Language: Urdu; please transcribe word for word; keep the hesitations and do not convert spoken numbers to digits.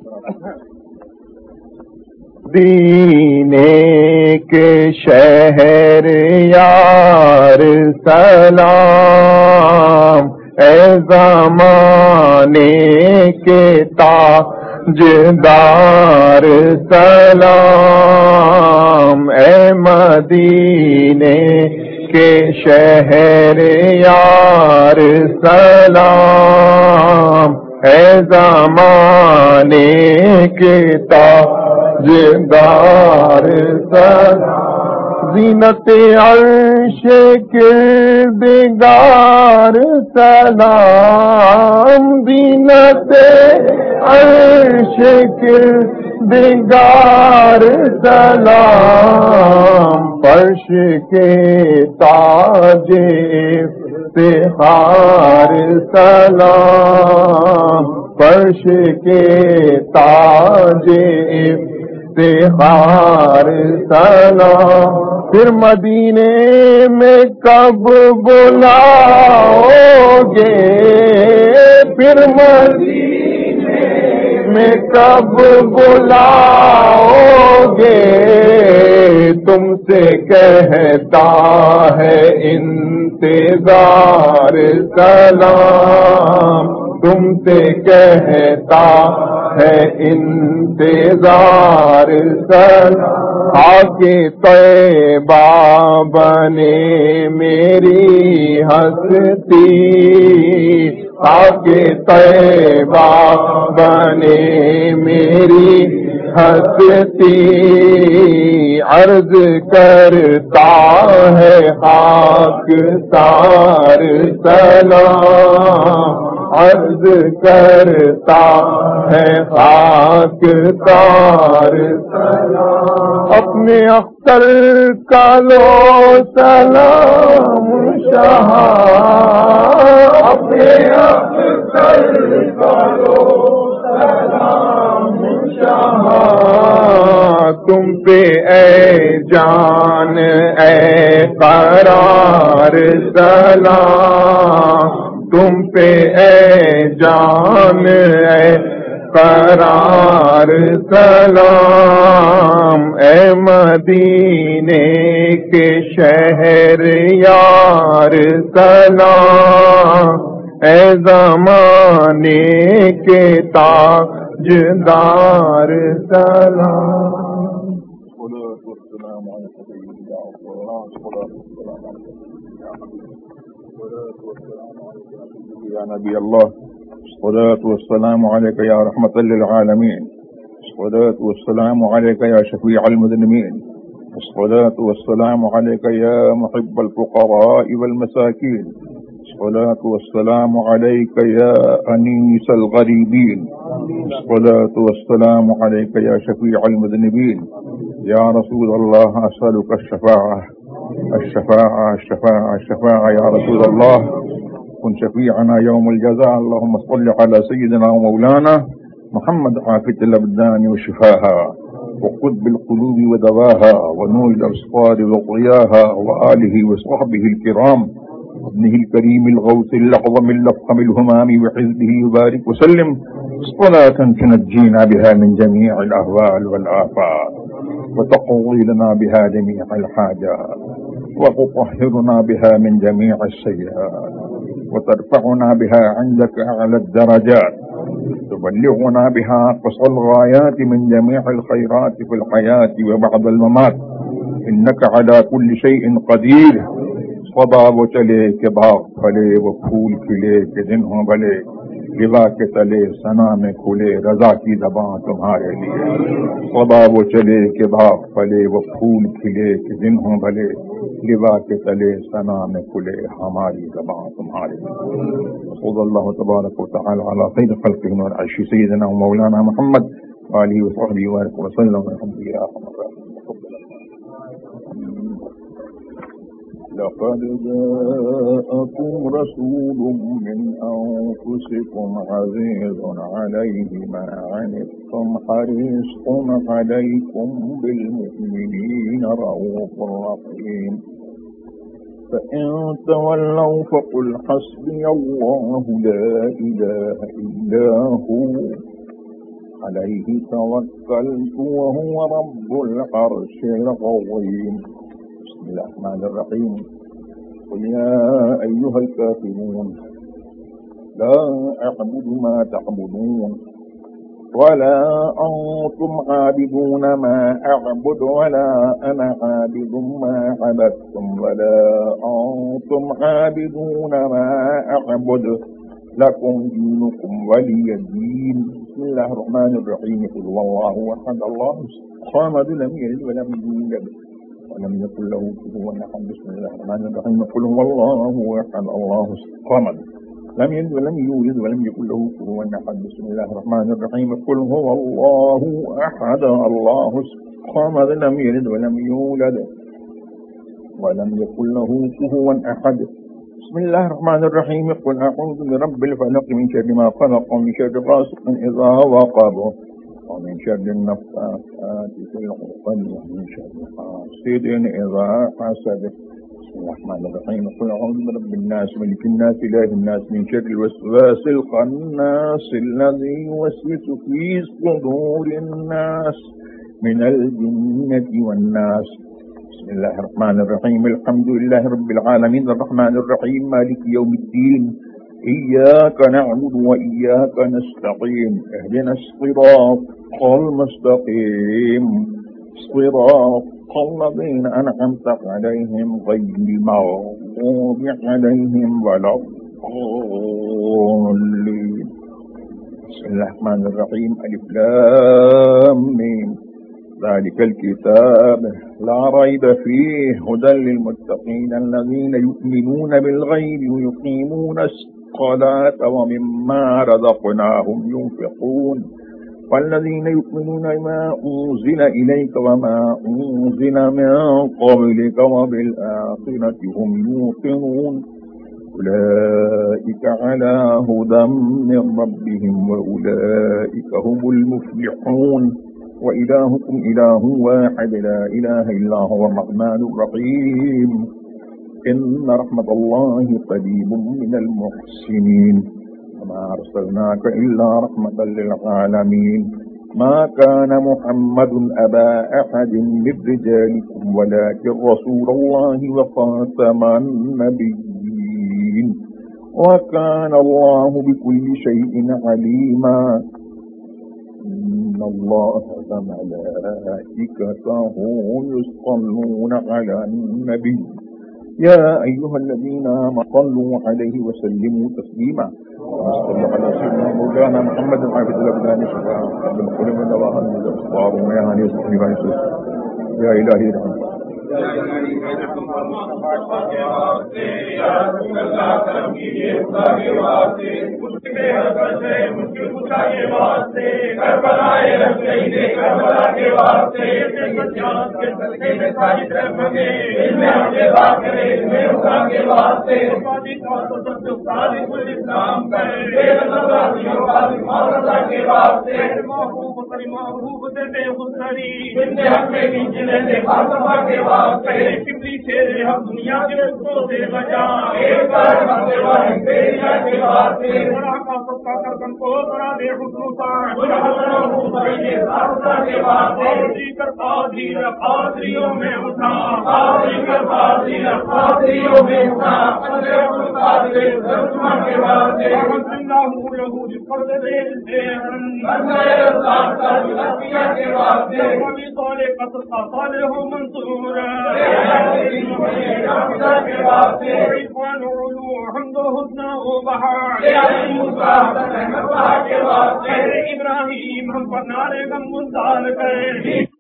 مدینے کے شہر یار سلام، اے زمانے کے تاجدار سلام، اے مدینے کے شہر یار سلام، اے زمانے کے تاجدار سلام، زینت عرش کردگار سلام، زینت عرش کردگار سلام، فرش کے تاج افتخار سلام، فرش کے تاج افتخار سلام، پھر مدینے میں کب بلاؤ گے، پھر مدینے میں کب بلاؤ گے، تم سے کہتا ہے انتظار سلام، تم سے کہتا ہے انتظار سلام، آکے طیبہ بنے میری ہستی، آکے طیبہ بنے میری ہستی، عرض کرتا ہے خاکسار سلام، عرض کرتا ہے خاکسار سلام، اپنے اختر کا لو سلام شاہ، اپنے اختر کا لو سلام شاہ، تم پہ اے جان اے قرار سلام، تم پہ اے جان اے قرار سلام، اے مدینے کے شہر یار سلام، اے زمانے کے تاجدار سلام۔ یا نبی اللہ، الصلاة والسلام علیک یا رحمت للعالمین، الصلاة والسلام علیک یا شفیع المذنبین، الصلاة والسلام علیک یا محب الفقراء والمساکین، الصلاة والسلام علیک یا انیس الغریبین، الصلاة والسلام علیک یا شفیع المذنبین، یا رسول اللہ اسألک الشفاعة الشفاعة الشفاعة الشفاعة یا رسول اللہ، كن شفيعنا يوم الجزاء، اللهم صل على سيدنا ومولانا محمد عافية الأبدان وشفاها وقطب القلوب ودواها ونور الأبصار وضياها وآله وصحبه الكرام وابنه الكريم الغوث الأعظم اللفظ الهمام وحزبه وبارك وسلم صلاة تنجينا بها من جميع الأهوال والآفات وتقضي لنا بها جميع الحاجات وتطهرنا بها من جميع السيئات وترفعنا بها عندك أعلى الدرجات، تبلغنا بها أقصى الغايات من جميع الخيرات في الحياة وبعد الممات، إنك على كل شيء قدير۔ صبا و چلے کے باغ پھلے وہ پھول کھلے کے دن ہوں بھلے، رضا کے تلے ثنا میں کھلے رضا کی زباں تمہارے لیے، صبا و چلے کے باغ پھلے وہ پھول کھلے کے دن ہوں بھلے، رضا کے تلے ثنا میں کھلے ہماری زباں تمہارے لیے۔ صلی اللہ تبارک و تعالی علی خیر خلقہ والعرش سیدنا و مولانا محمد وآلہ وصحبہ وسلم الحمد للہ۔ لقد جاءكم رسول من أنفسكم عزيز عليه ما عنتم حريص عليكم بالمؤمنين رؤوف رحيم، فإن تولوا فقل حسبي الله لا إله إلا هو عليه توكلت وهو رب العرش العظيم. بسم الله الرحمن الرحيم. قل يا أيها الكافرون لا أعبد ما تعبدون ولا أنتم عابدون ما أعبد ولا أنا عابد ما عبدتم ولا أنتم عابدون ما أعبد لكم دينكم ولي دين. بسم الله الرحمن الرحيم. قل هو الله أحد الله الصمد لم يلد ولم يولد ولم يكن له كفوا أحد. بسم الله الرحمن الرحيم. قل هو الله أحد الله الصمد لم يلد ولم يولد ولم يكن له كفوا أحد. بسم الله الرحمن الرحيم. قل هو الله أحد الله الصمد لم يلد ولم يولد ولم يكن له كفوا أحد. بسم الله الرحمن الرحيم. قل أعوذ برب الفلق من شر ما خلق ومن شر غاسق إذا وقب ومن شر النفاثات في العقد ومن شر حاسد إذا حسد. بسم الله الرحمن الرحيم. قل أعوذ برب الناس ملك الناس إله الناس من شر الوسواس الخناس الذي يوسوس في صدور الناس من الجنة والناس. بسم الله الرحمن الرحيم. الحمد لله رب العالمين الرحمن الرحيم مالك يوم الدين إياك نعبد وإياك نستقيم اهدنا الصراط المستقيم صراط الذين أنعمت عليهم غير المغضوب عليهم ولا الضالين. بسم الله الرحمن الرحيم. ألف لام ميم ذلك الكتاب لا ريب فيه هدى للمتقين الذين يؤمنون بالغيب ويقيمون الصلاة ومما رزقناهم ينفقون والذين يؤمنون بما أنزل إليك وما أنزل من قبلك وبالآخرة هم يوقنون أولئك على هدى من ربهم وأولئك هم المفلحون. وإلهكم إله واحد لا إله إلا هو الرحمن الرحيم. إن رحمة الله قريب من المحسنين وما أرسلناك إلا رحمة للعالمين. ما كان محمد أبا أحد من رجالكم ولكن رسول الله وخاتم النبيين وكان الله بكل شيء عليما. إن الله وملائكته يصلون على النبي يا أيها الذين آمنوا صلوا عليه وسلموا تسليما. صلى على سيدنا مولانا محمد الحافظ الأبدان شفاء قبل مقول من دواها من الأصطار وما يعني يسمى يا إلهي رحمة دنیا کے رستوں سے بچا ایک بار تیری کے واسطے بڑا کا ستا کر کن کو بڑا دے خصوصا بڑا کے واسطے کر قادری قادریوں میں اٹھا قادری کر قادری قادریوں میں اٹھا قادری رسما کے واسطے اللہ له بفرض الجهن بندے رسالت کا لکھیا کے واسطے کبھی تولے قصر کا صالح منصور ابراہیم ہم پر نعرے غم مزدال کرے